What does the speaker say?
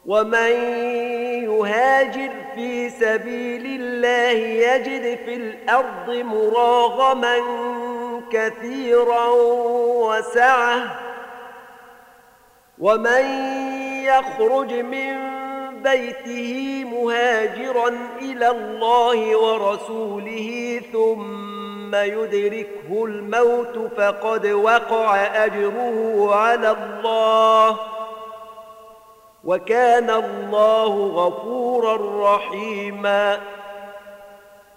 ومن يهاجر في سبيل الله يجد في الأرض مراغما كثيرا وسعة، ومن يخرج من بيته مهاجرا إلى الله ورسوله ثم يدركه الموت فقد وقع أجره على الله، وكان الله غفورا رحيما.